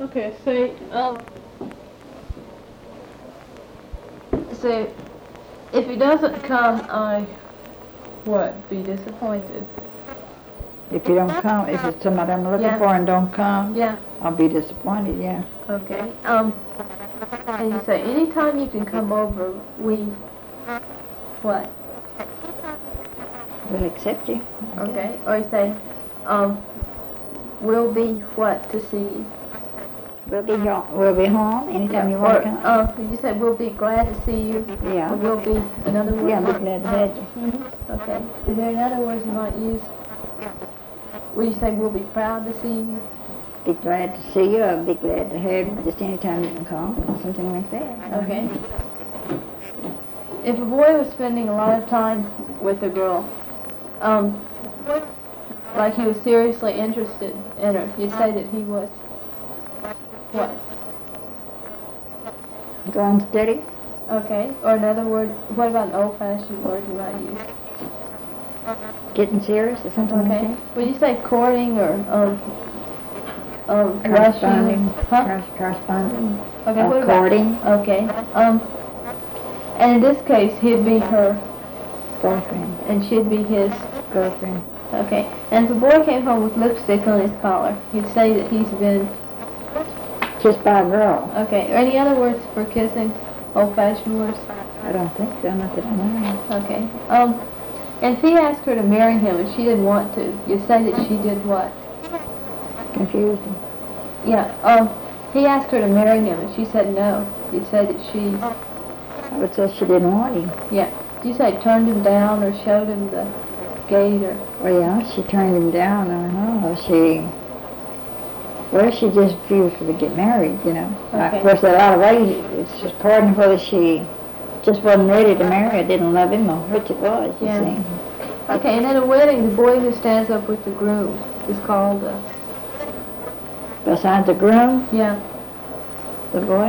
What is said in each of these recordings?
Okay, say, if he doesn't come, be disappointed. If you don't come, if it's somebody I'm looking Yeah. for and don't come, Yeah. I'll be disappointed, yeah. Okay, and you say, anytime you can come over, what? We'll accept you. Okay, or you say, we'll be what to see you? We'll be home anytime you want to come. You said we'll be glad to see you. Yeah. Or we'll be another word. Yeah, I'll be glad to have you. Mm-hmm. Okay. Is there another word you might use? Will you say we'll be proud to see you? Be glad to see you. I'll be glad to have you. Just anytime you can come, something like that. Okay. If a boy was spending a lot of time with a girl, like he was seriously interested in her, you'd say that he was what? Going steady. Okay. Or another word, what about an old-fashioned word you might use? Getting serious or something like Okay. that. Would you say courting or Corresponding. rushing? Huh? Corresponding. Okay. What Courting. about? Okay. And in this case, he'd be her Girlfriend. and she'd be his girlfriend. Okay. And if a boy came home with lipstick on his collar, you'd say that he's been Kissed by a girl. Okay. Are any other words for kissing? Old-fashioned words? I don't think so. Not that I know. Okay. And if he asked her to marry him and she didn't want to, you'd say that she did what? Confused him. Yeah. He asked her to marry him and she said no. You'd say that she... I would say she didn't want him. Yeah. Did you say turned him down or showed him the gate or... Well, yeah, she turned him down. I don't know. She just refused to get married, you know. Okay. Of course, in a lot of ways, it's according to whether she just wasn't ready to marry or didn't love him or which it was, you see. Okay, and at a wedding, the boy who stands up with the groom is called Besides the groom? Yeah. The boy?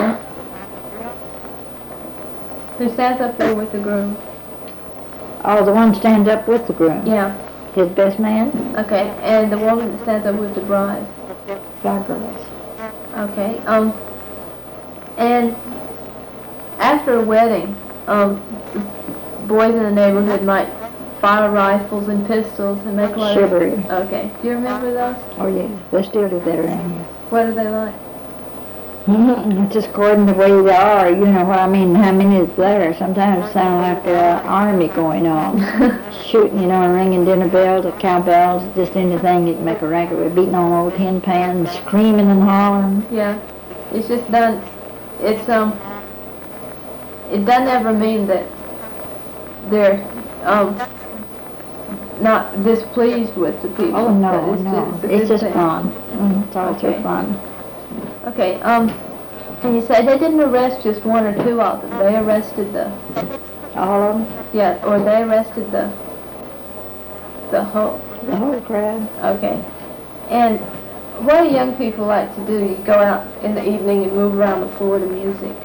Who stands up there with the groom? Oh, the one stands up with the groom? Yeah. His best man? Okay, and the woman that stands up with the bride? Flowers. Okay, and after a wedding, boys in the neighborhood might fire rifles and pistols and make a lot of... Chivalry. Okay, do you remember those? Oh, yeah, they still do that around here. What are they like? It's just according to the way they are, you know what I mean, how many is there. Sometimes it sounds like an army going on, shooting, you know, and ringing dinner bells or cowbells, just anything that can make a racket. We're beating on old tin pans, screaming and hollering. Yeah, it's just done, it doesn't ever mean that they're not displeased with the people. Oh, no, it's just fun. It's all Okay. too fun. Okay, and you said they didn't arrest just one or two of them. They arrested All of them? yeah, or they arrested the whole. The whole crowd. Okay. And what do young people like to do? You go out in the evening and move around the floor to music.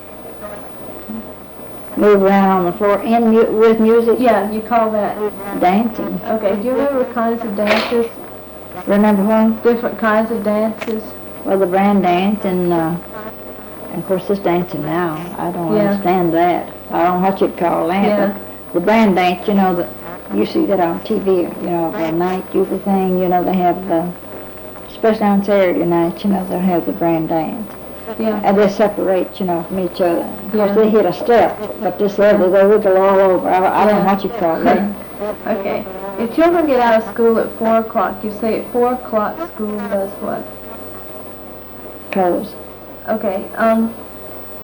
Move around on the floor with music? Yeah, you call that dancing. Okay, do you remember kinds of dances? Remember what? Different kinds of dances? Well, the brand dance and of course this dancing now. I don't Yeah. understand that. I don't know what you'd call that. Yeah. But the brand dance, you know, you see that on TV, you know, the night Jubilee thing, you know, they have especially on Saturday nights, you know, they'll have the brand dance. Yeah. And they separate, you know, from each other. Of course, Yeah. they hit a step, but this other, they wiggle all over. I don't know what you call that. Okay. If children get out of school at 4 o'clock, you say at 4 o'clock school does what? Close. Okay.